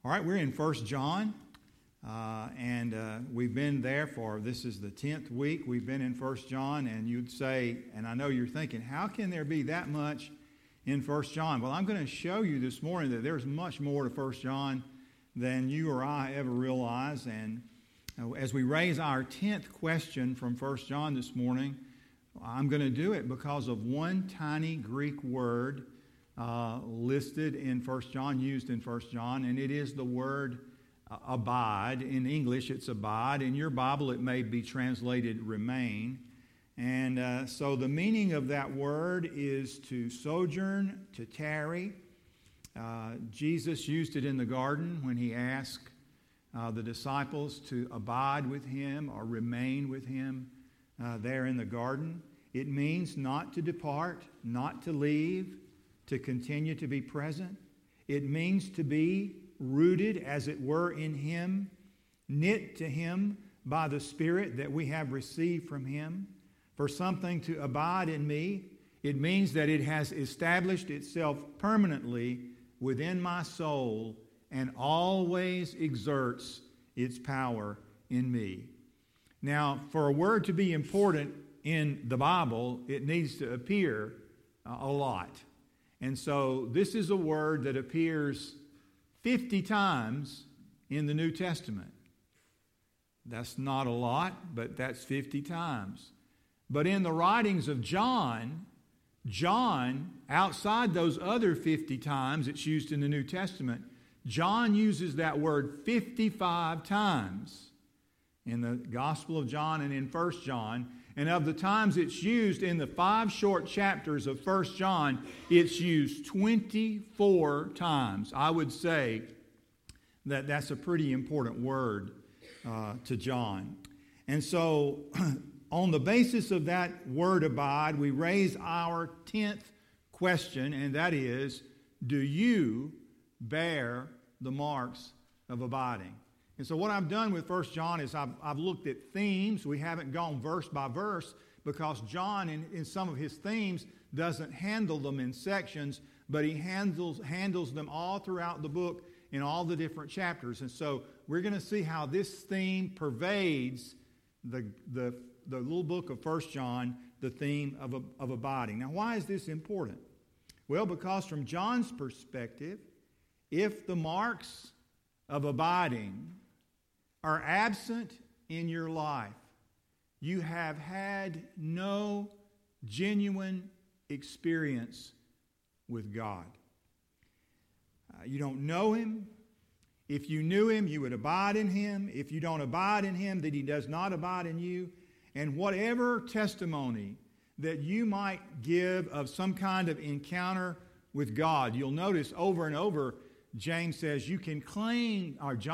All right, we're in 1 John, and we've been there this is the 10th week. We've been in 1 John, and you'd say, and I know you're thinking, how can there be that much in 1 John? Well, I'm going to show you this morning that there's much more to 1 John than you or I ever realize. And as we raise our 10th question from 1 John this morning, I'm going to do it because of one tiny Greek word listed in 1 John, used in 1 John, and it is the word abide. In English, it's abide. In your Bible, it may be translated remain. And so the meaning of that word is to sojourn, to tarry. Jesus used it in the garden when he asked the disciples to abide with him or remain with him there in the garden. It means not to depart, not to leave, to continue to be present. It means to be rooted, as it were, in him, knit to him by the Spirit that we have received from him. For something to abide in me, it means that it has established itself permanently within my soul and always exerts its power in me. Now, for a word to be important in the Bible, it needs to appear a lot. And so this is a word that appears 50 times in the New Testament. That's not a lot, but that's 50 times. But in the writings of John, outside those other 50 times it's used in the New Testament, John uses that word 55 times in the Gospel of John and in 1 John. And of the times it's used in the 5 short chapters of 1 John, it's used 24 times. I would say that that's a pretty important word to John. And so on the basis of that word abide, we raise our 10th question, and that is, do you bear the marks of abiding? And so what I've done with 1 John is I've looked at themes. We haven't gone verse by verse because John, in some of his themes, doesn't handle them in sections, but he handles them all throughout the book in all the different chapters. And so we're going to see how this theme pervades the little book of 1 John, the theme of abiding. Now, why is this important? Well, because from John's perspective, if the marks of abiding are absent in your life, you have had no genuine experience with God. You don't know him. If you knew him, you would abide in him. If you don't abide in him, then he does not abide in you. And whatever testimony that you might give of some kind of encounter with God, you'll notice over and over, John says you can claim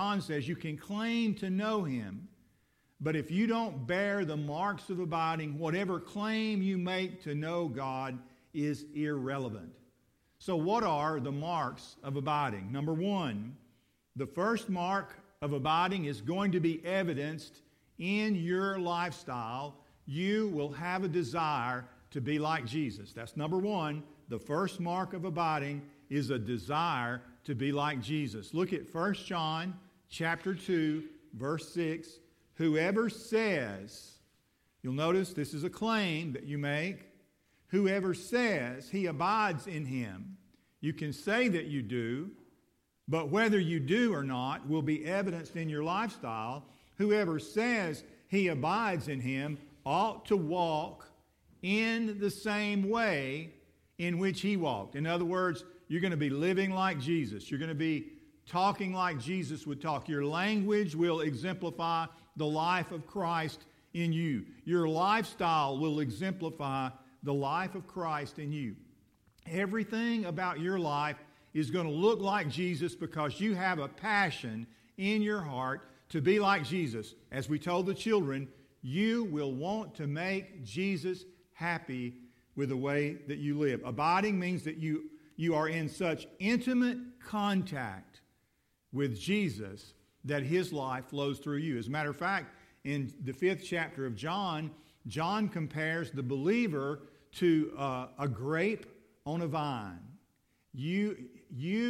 to know him, but if you don't bear the marks of abiding, whatever claim you make to know God is irrelevant. So what are the marks of abiding? Number one, the first mark of abiding is going to be evidenced in your lifestyle. You will have a desire to be like Jesus. That's number one. The first mark of abiding is a desire to be like Jesus. Look at 1 John chapter 2, verse 6. Whoever says, you'll notice this is a claim that you make. Whoever says he abides in him. You can say that you do, but whether you do or not will be evidenced in your lifestyle. Whoever says he abides in him ought to walk in the same way in which he walked. In other words, you're going to be living like Jesus. You're going to be talking like Jesus would talk. Your language will exemplify the life of Christ in you. Your lifestyle will exemplify the life of Christ in you. Everything about your life is going to look like Jesus because you have a passion in your heart to be like Jesus. As we told the children, you will want to make Jesus happy with the way that you live. Abiding means that you are in such intimate contact with Jesus that his life flows through you. As a matter of fact, in the 5th chapter of John, John compares the believer to a grape on a vine. You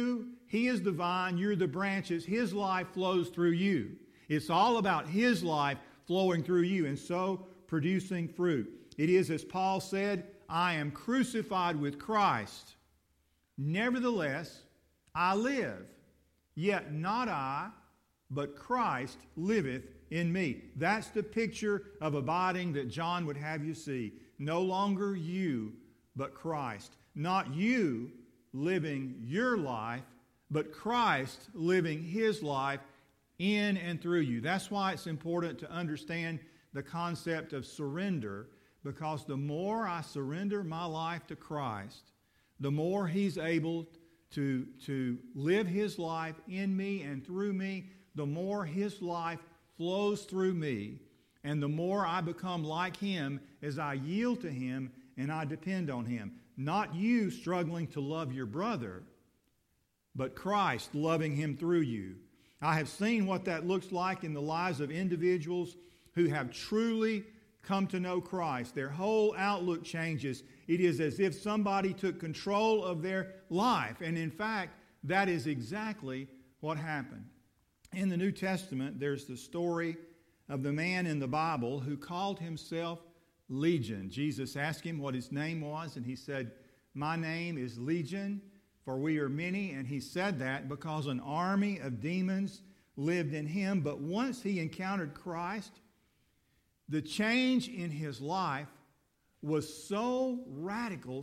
He is the vine, you're the branches. His life flows through you. It's all about His life flowing through you and so producing fruit. It is, as Paul said, I am crucified with Christ. Nevertheless, I live. Yet not I, but Christ liveth in me. That's the picture of abiding that John would have you see. No longer you, but Christ. Not you living your life, but Christ living His life in and through you. That's why it's important to understand the concept of surrender, because the more I surrender my life to Christ, the more He's able to live His life in me and through me, the more His life flows through me, and the more I become like Him as I yield to Him and I depend on Him. Not you struggling to love your brother, but Christ loving him through you. I have seen what that looks like in the lives of individuals who have truly come to know Christ. Their whole outlook changes. It is as if somebody took control of their life. And in fact, that is exactly what happened. In the New Testament, there's the story of the man in the Bible who called himself Legion. Jesus asked him what his name was, and he said, "My name is Legion, for we are many." And he said that because an army of demons lived in him. But once he encountered Christ, the change in his life was so radical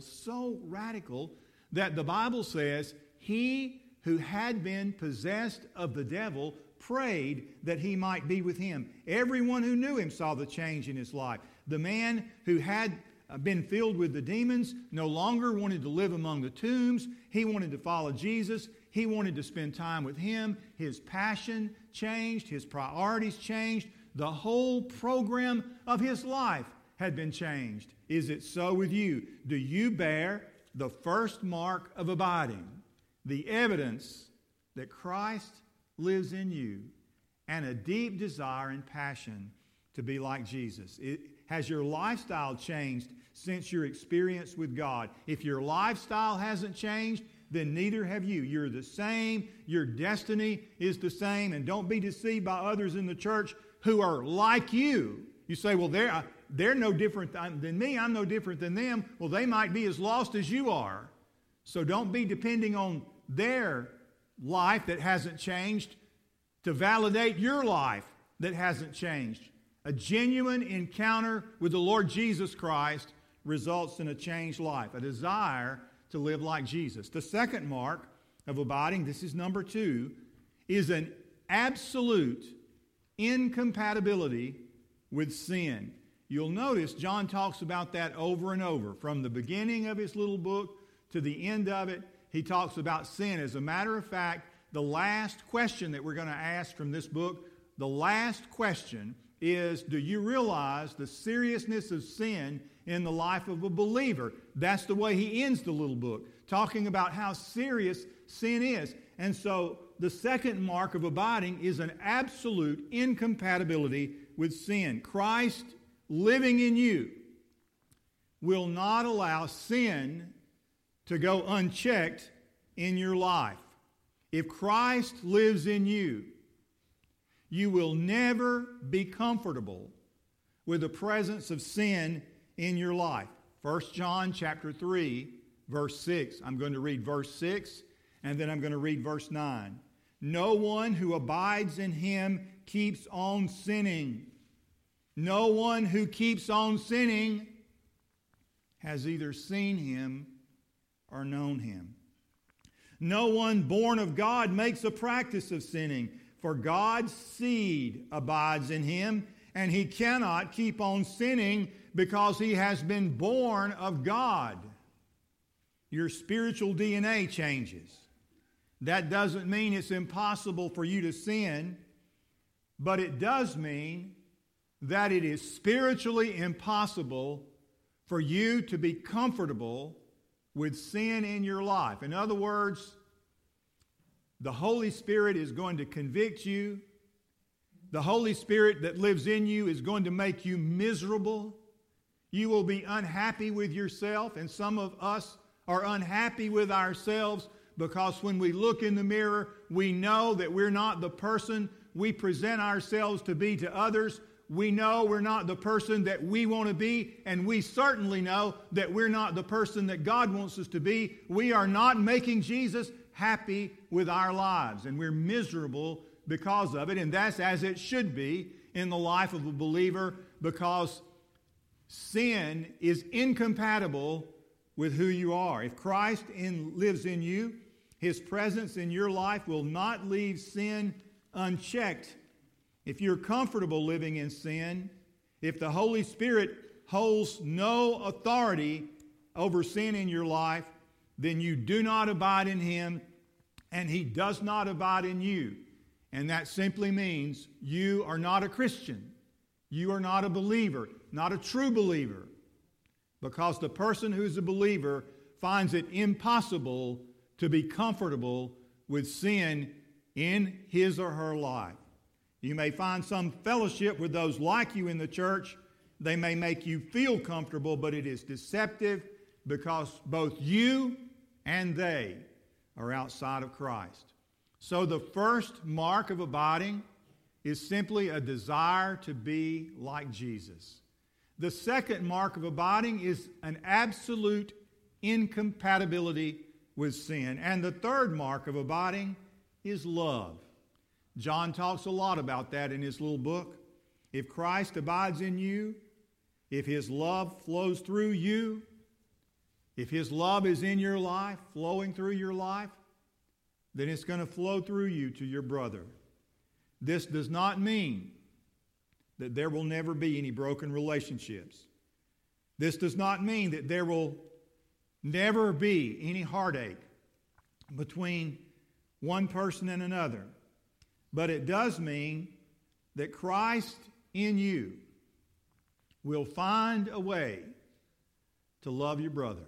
that the Bible says he who had been possessed of the devil prayed that he might be with him. Everyone who knew him saw the change in his life. The man who had been filled with the demons no longer wanted to live among the tombs. He wanted to follow Jesus. He wanted to spend time with Him. His passion changed. His priorities changed. The whole program of his life had been changed. Is it so with you? Do you bear the first mark of abiding? The evidence that Christ lives in you and a deep desire and passion to be like Jesus. Has your lifestyle changed since your experience with God? If your lifestyle hasn't changed, then neither have you. You're the same. Your destiny is the same. And don't be deceived by others in the church who are like you. You say, well, they're no different than me. I'm no different than them. Well, they might be as lost as you are. So don't be depending on their life that hasn't changed to validate your life that hasn't changed. A genuine encounter with the Lord Jesus Christ results in a changed life, a desire to live like Jesus. The second mark of abiding, this is number 2, is an absolute incompatibility with sin. You'll notice John talks about that over and over. From the beginning of his little book to the end of it, he talks about sin. As a matter of fact, the last question that we're going to ask from this book, the last question is, do you realize the seriousness of sin in the life of a believer? That's the way he ends the little book, talking about how serious sin is. And so the second mark of abiding is an absolute incompatibility with sin. Christ living in you will not allow sin to go unchecked in your life. If Christ lives in you, you will never be comfortable with the presence of sin in your life. 1 John chapter 3, verse 6. I'm going to read verse 6, and then I'm going to read verse 9. No one who abides in Him keeps on sinning. No one who keeps on sinning has either seen Him or known Him. No one born of God makes a practice of sinning, for God's seed abides in him, and he cannot keep on sinning because he has been born of God. Your spiritual DNA changes. That doesn't mean it's impossible for you to sin, but it does mean that it is spiritually impossible for you to be comfortable with sin in your life. In other words, the Holy Spirit is going to convict you. The Holy Spirit that lives in you is going to make you miserable. You will be unhappy with yourself, and some of us are unhappy with ourselves because when we look in the mirror, we know that we're not the person we present ourselves to be to others. We know we're not the person that we want to be, and we certainly know that we're not the person that God wants us to be. We are not making Jesus happy with our lives, and we're miserable because of it, and that's as it should be in the life of a believer, because sin is incompatible with who you are. If Christ lives in you, His presence in your life will not leave sin unchecked. If you're comfortable living in sin, if the Holy Spirit holds no authority over sin in your life, then you do not abide in Him, and He does not abide in you. And that simply means you are not a Christian. You are not a believer, not a true believer. Because the person who's a believer finds it impossible to be comfortable with sin in his or her life. You may find some fellowship with those like you in the church. They may make you feel comfortable, but it is deceptive because both you and they are outside of Christ. So the first mark of abiding is simply a desire to be like Jesus. The second mark of abiding is an absolute incompatibility with sin. And the third mark of abiding is love. John talks a lot about that in his little book. If Christ abides in you, if His love flows through you, if His love is in your life, flowing through your life, then it's going to flow through you to your brother. This does not mean that there will never be any broken relationships. This does not mean that there will never be any heartache between one person and another. But it does mean that Christ in you will find a way to love your brother.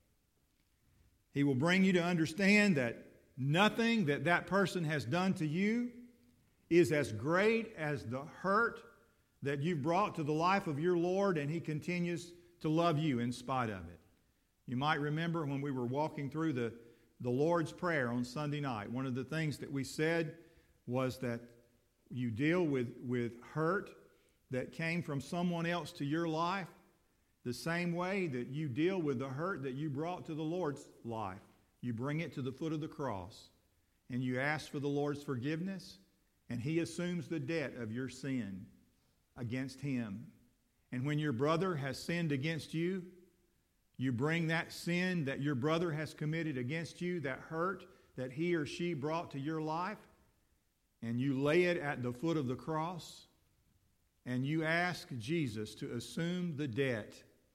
He will bring you to understand that nothing that that person has done to you is as great as the hurt that you've brought to the life of your Lord, and He continues to love you in spite of it. You might remember when we were walking through the Lord's Prayer on Sunday night, one of the things that we said was that you deal with hurt that came from someone else to your life the same way that you deal with the hurt that you brought to the Lord's life. You bring it to the foot of the cross, and you ask for the Lord's forgiveness, and He assumes the debt of your sin against Him. And when your brother has sinned against you, you bring that sin that your brother has committed against you, that hurt that he or she brought to your life, and you lay it at the foot of the cross, and you ask Jesus to assume the debt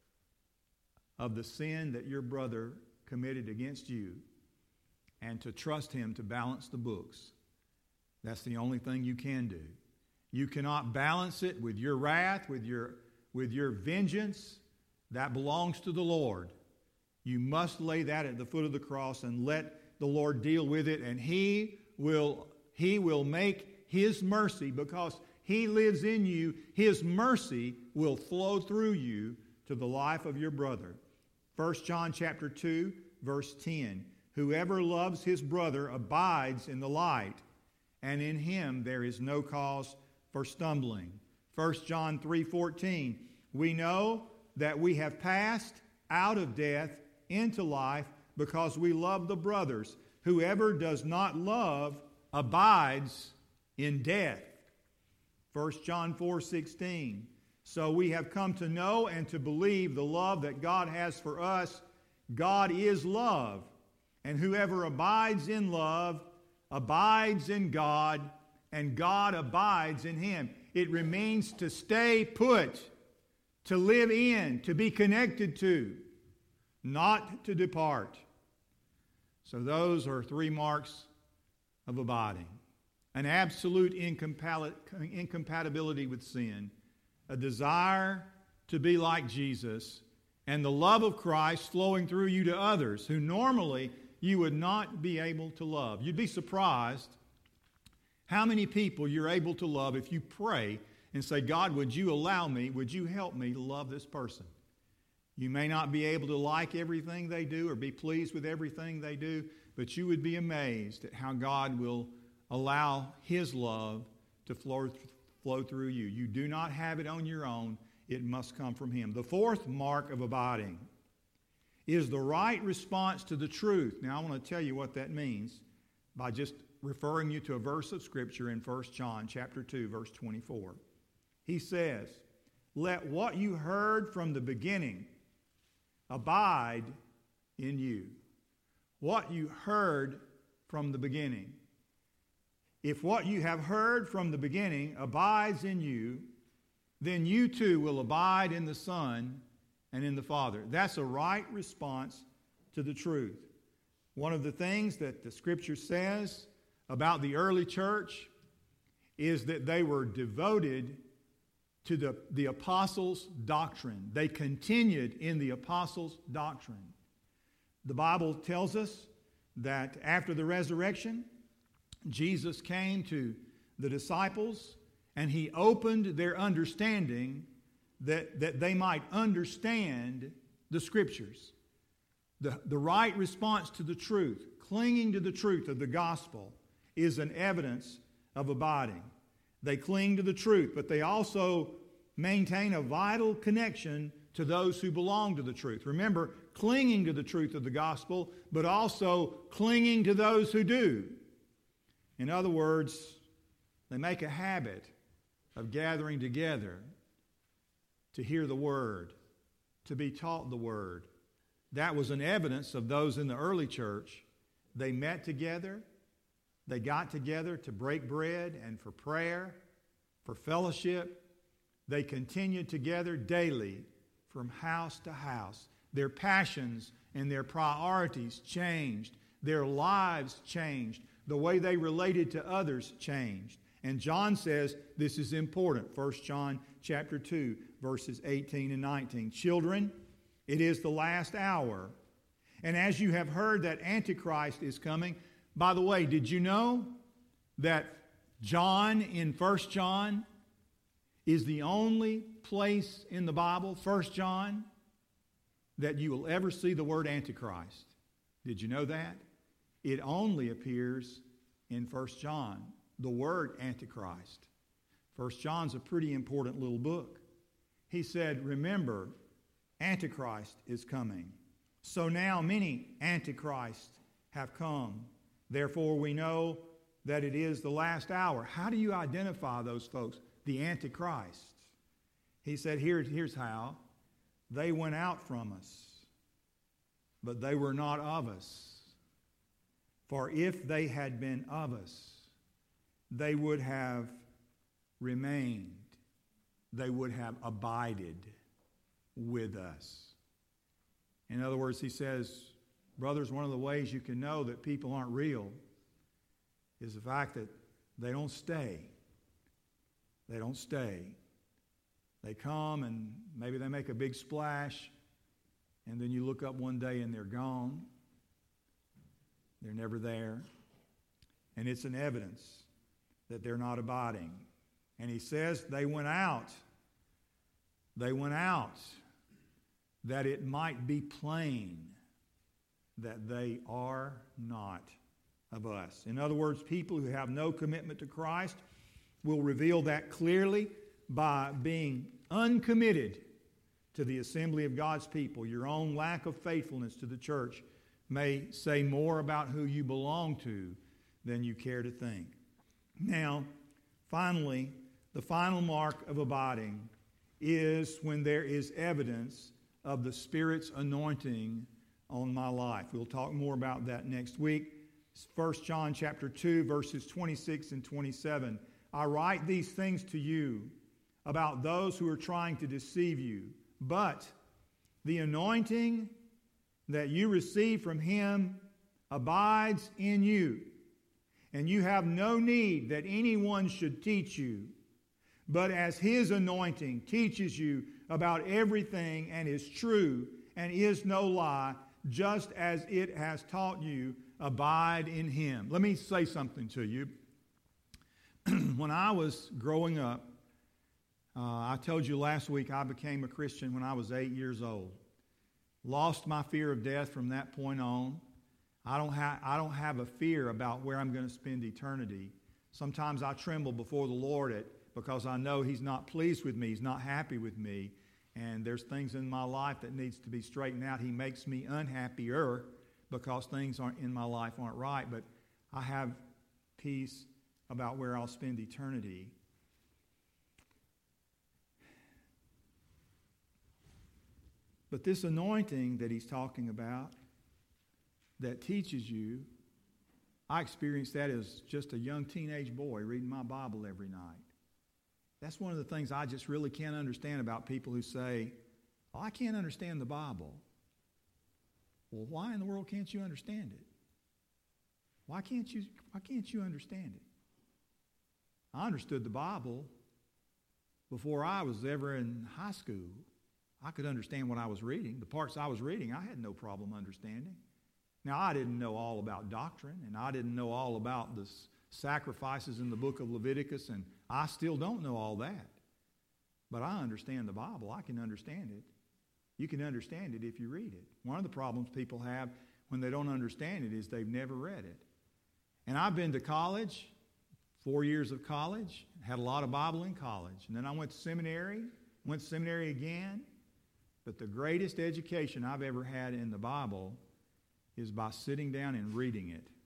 of the sin that your brother committed against you, and to trust Him to balance the books. That's the only thing you can do. You cannot balance it with your wrath, with your vengeance. That belongs to the Lord. You must lay that at the foot of the cross and let the Lord deal with it, and He will make His mercy, because He lives in you. His mercy will flow through you to the life of your brother. 1 John chapter 2, verse 10. Whoever loves his brother abides in the light, and in him there is no cause for stumbling. 1 John 3:14. We know that we have passed out of death into life because we love the brothers. Whoever does not love abides in death. 1 John 4:16. So we have come to know and to believe the love that God has for us. God is love, and whoever abides in love abides in God, and God abides in him. It remains to stay put, to live in, to be connected to, not to depart. So those are three marks of abiding. An absolute incompatibility with sin, a desire to be like Jesus, and the love of Christ flowing through you to others who normally you would not be able to love. You'd be surprised how many people you're able to love if you pray and say, God, would you allow me, would you help me to love this person? You may not be able to like everything they do or be pleased with everything they do, but you would be amazed at how God will allow His love to flow through you. You do not have it on your own. It must come from Him. The fourth mark of abiding is the right response to the truth. Now, I want to tell you what that means by just referring you to a verse of Scripture in 1 John chapter 2, verse 24. He says, "Let what you heard from the beginning abide in you." What you heard from the beginning. If what you have heard from the beginning abides in you, then you too will abide in the Son and in the Father. That's a right response to the truth. One of the things that the Scripture says about the early church is that they were devoted to the apostles' doctrine. They continued in the apostles' doctrine. The Bible tells us that after the resurrection, Jesus came to the disciples and He opened their understanding that they might understand the Scriptures. The right response to the truth, clinging to the truth of the gospel, is an evidence of abiding. They cling to the truth, but they also maintain a vital connection to those who belong to the truth. Remember, clinging to the truth of the gospel, but also clinging to those who do. In other words, they make a habit of gathering together to hear the Word, to be taught the Word. That was an evidence of those in the early church. They met together. They got together to break bread and for prayer, for fellowship. They continued together daily from house to house. Their passions and their priorities changed. Their lives changed. The way they related to others changed. And John says this is important. 1 John chapter 2, verses 18 and 19. Children, it is the last hour. And as you have heard that Antichrist is coming. By the way, did you know that John in 1 John is the only place in the Bible, 1 John, that you will ever see the word Antichrist? Did you know that? It only appears in 1 John, the word Antichrist. 1 John's a pretty important little book. He said, remember, Antichrist is coming. So now many Antichrists have come. Therefore we know that it is the last hour. How do you identify those folks? The Antichrists. He said, here's how. They went out from us, but they were not of us. For if they had been of us, they would have remained. They would have abided with us. In other words, he says, brothers, one of the ways you can know that people aren't real is the fact that they don't stay. They don't stay. They come and maybe they make a big splash, and then you look up one day and they're gone. They're never there. And it's an evidence that they're not abiding. And he says they went out. They went out that it might be plain that they are not of us. In other words, people who have no commitment to Christ will reveal that clearly by being uncommitted to the assembly of God's people. Your own lack of faithfulness to the church may say more about who you belong to than you care to think. Now, finally, the final mark of abiding is when there is evidence of the Spirit's anointing on my life. We'll talk more about that next week. 1 John chapter 2, verses 26 and 27. I write these things to you about those who are trying to deceive you, but the anointing that you receive from Him abides in you, and you have no need that anyone should teach you, but as His anointing teaches you about everything and is true and is no lie, just as it has taught you, abide in Him. Let me say something to you. When I was growing up, I told you last week I became a Christian when I was 8 years old. Lost my fear of death from that point on. I don't have a fear about where I'm going to spend eternity. Sometimes I tremble before the Lord because I know He's not pleased with me. He's not happy with me. And there's things in my life that needs to be straightened out. He makes me unhappier because things in my life aren't right. But I have peace about where I'll spend eternity. But this anointing that he's talking about that teaches you, I experienced that as just a young teenage boy reading my Bible every night. That's one of the things I just really can't understand about people who say, "Oh, I can't understand the Bible." Well, why in the world can't you understand it? Why can't you understand it? I understood the Bible before I was ever in high school. I could understand what I was reading. The parts I was reading, I had no problem understanding. Now, I didn't know all about doctrine, and I didn't know all about the sacrifices in the book of Leviticus, and I still don't know all that. But I understand the Bible. I can understand it. You can understand it if you read it. One of the problems people have when they don't understand it is they've never read it. And I've been to college, 4 years of college, had a lot of Bible in college. And then I went to seminary again. But the greatest education I've ever had in the Bible is by sitting down and reading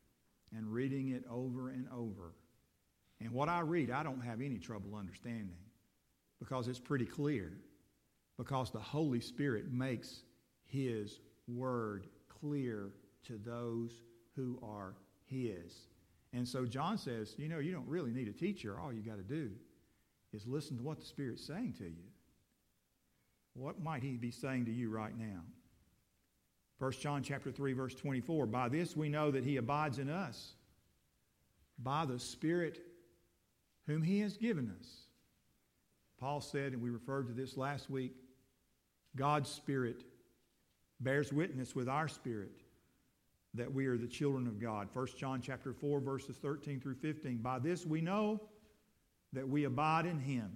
it over and over. And what I read, I don't have any trouble understanding because it's pretty clear. Because the Holy Spirit makes His Word clear to those who are His. And so John says, you don't really need a teacher. All you got to do is listen to what the Spirit's saying to you. What might He be saying to you right now? 1 John chapter 3, verse 24, by this we know that He abides in us, by the Spirit whom He has given us. Paul said, and we referred to this last week, God's Spirit bears witness with our spirit that we are the children of God. 1 John chapter 4, verses 13 through 15. By this we know that we abide in Him,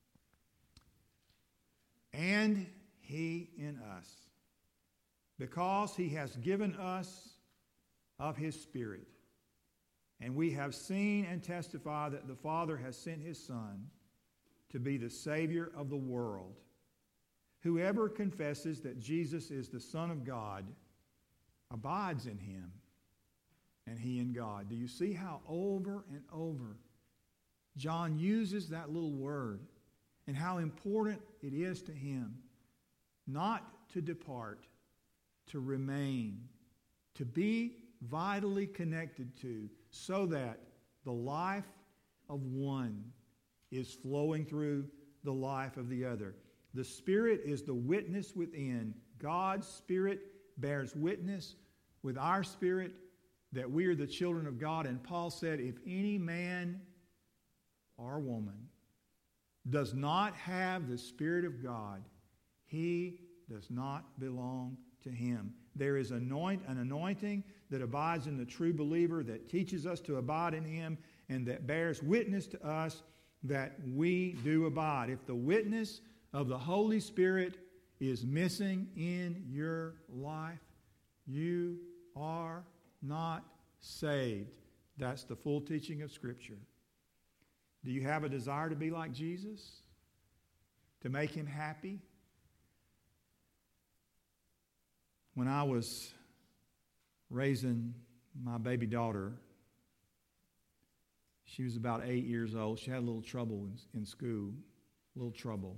and He in us, because He has given us of His Spirit. And we have seen and testify that the Father has sent His Son to be the Savior of the world. Whoever confesses that Jesus is the Son of God abides in Him, and He in God. Do you see how over and over John uses that little word and how important it is to him not to depart, to remain, to be vitally connected to, so that the life of one is flowing through the life of the other. The Spirit is the witness within. God's Spirit bears witness with our spirit that we are the children of God. And Paul said, if any man or woman does not have the Spirit of God, he does not belong to Him. There is an anointing that abides in the true believer, that teaches us to abide in Him, and that bears witness to us that we do abide. If the witness of the Holy Spirit is missing in your life, you are not saved. That's the full teaching of Scripture. Do you have a desire to be like Jesus? To make Him happy? When I was raising my baby daughter, she was about 8 years old. She had a little trouble in school, a little trouble.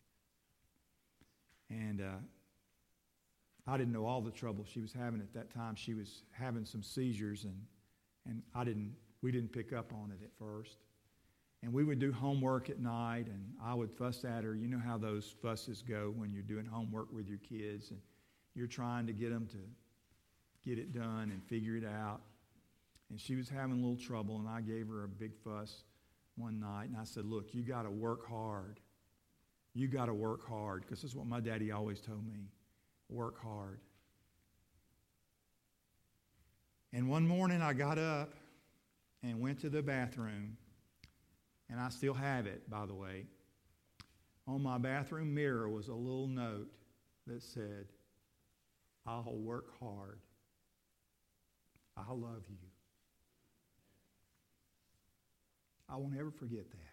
And I didn't know all the trouble she was having at that time. She was having some seizures, and we didn't pick up on it at first. And we would do homework at night, and I would fuss at her. You know how those fusses go when you're doing homework with your kids, and you're trying to get them to get it done and figure it out. And she was having a little trouble, and I gave her a big fuss one night, and I said, look, you got to work hard. You got to work hard, because this is what my daddy always told me. Work hard. And one morning I got up and went to the bathroom, and I still have it, by the way. On my bathroom mirror was a little note that said, I'll work hard. I love you. I won't ever forget that.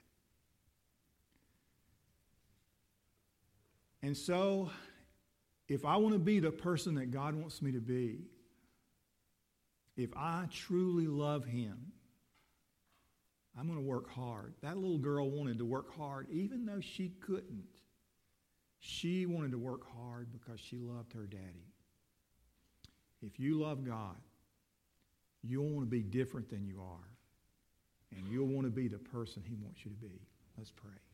And so, if I want to be the person that God wants me to be, if I truly love Him, I'm going to work hard. That little girl wanted to work hard even though she couldn't. She wanted to work hard because she loved her daddy. If you love God, you'll want to be different than you are. And you'll want to be the person He wants you to be. Let's pray.